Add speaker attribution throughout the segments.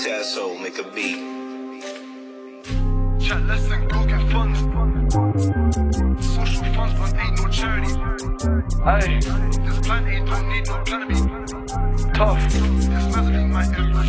Speaker 1: Tasso, make a beat.
Speaker 2: Chat less and go get funds. Social funds, but ain't no charity. Aye, this plan A don't need no plan B. Tough, this mezzanine might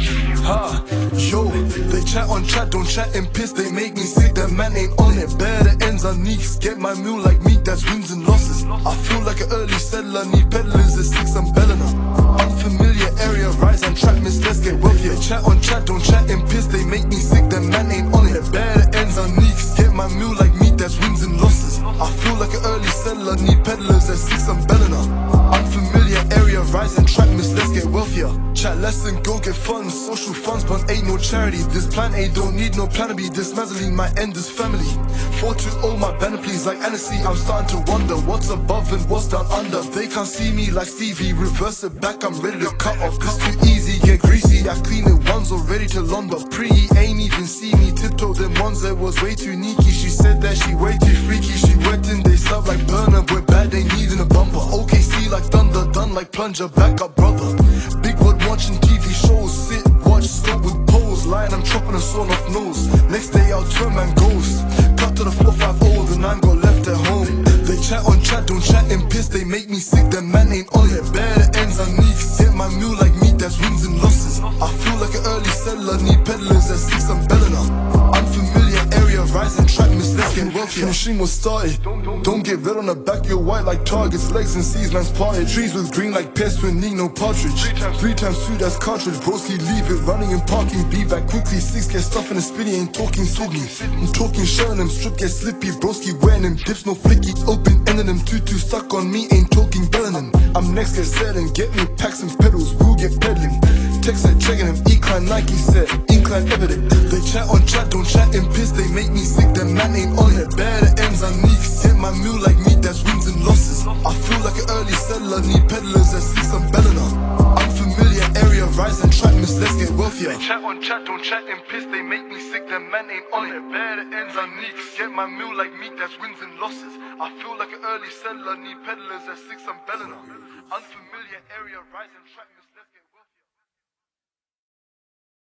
Speaker 3: Yo, they chat on chat, don't chat and piss, they make me sick, that man ain't on it. Better ends are neeks, get my meal like meat, that's wins and losses. I feel like an early settler, need peddlers, at 6 I'm belling her. Unfamiliar area, rise and trap miss, let's get wealthier. Chat on chat, don't chat and piss, they make me sick, that man ain't on it. Better ends are neeks, get my meal like meat, that's wins and losses. I feel like an early settler, need peddlers, at 6 I'm belling her. Unfamiliar area, rise and trap miss, let's get wealthier. Chat less and go get funds, social funds but ain't no charity. This plan A don't need no plan B, this Mazzoline might end this family. 4-2-0 my banner please, like Annecy, I'm starting to wonder what's above and what's down under. They can't see me like Stevie, reverse it back, I'm ready to cut off. This too easy, get greasy, I clean it once already to Lon, but pretty ain't even see me tiptoe them ones that was way too neaky. She said that she way too freaky, she wet in they sub like burner, we're bad, they needin' a bumper. OKC like thunder, done like plunger, back up brother. Big word watching TV shows, sit, watch, scope with pose. Line, I'm chopping a sawn off nose. Next day I'll turn man ghost. Cut to the 4-5-0, the 9 got left at home. They chat on chat, don't chat and piss, they make me sick, that man ain't on it. Better ends are neeks, get my meal like meat, that's wins and losses. I feel like an early settler, need peddlers, at 6 I'm belling her. Unfamiliar area, rise and track miss, let's get wealthier. Finishing was started, don't get red on the back, you're white like targets. Legs and seas, man's parted. Trees with green like pests with need no partridge. 3 times 2, that's cartridge. Broski leave it, running and parking. Be back quickly, 6 get stuff in the spinny, ain't talking Sydney. I'm talking showing them, strip get slippy. Broski wearing them, dips no flicky. Open ending them, 2-2 stuck on me, ain't talking belling them. I'm next get selling, get me packs and pedals, we'll get peddling. Text said checking him, Ecline Nike said, incline evident. They chat on chat, don't chat and piss, they make me sick, that man ain't on it. Better ends are neeks, get my meal like meat, that's wins and losses. I feel like an early settler, need peddlers, at 6 I'm belling her. Unfamiliar area, rise and track miss, let's get wealthier. They chat on chat, don't chat and piss, they make me sick, that man ain't on it. Better ends are neeks, get my meal like meat, that's wins and losses. I feel like an early settler, need peddlers, at 6 I'm belling her. Unfamiliar area, rise and track miss, let's get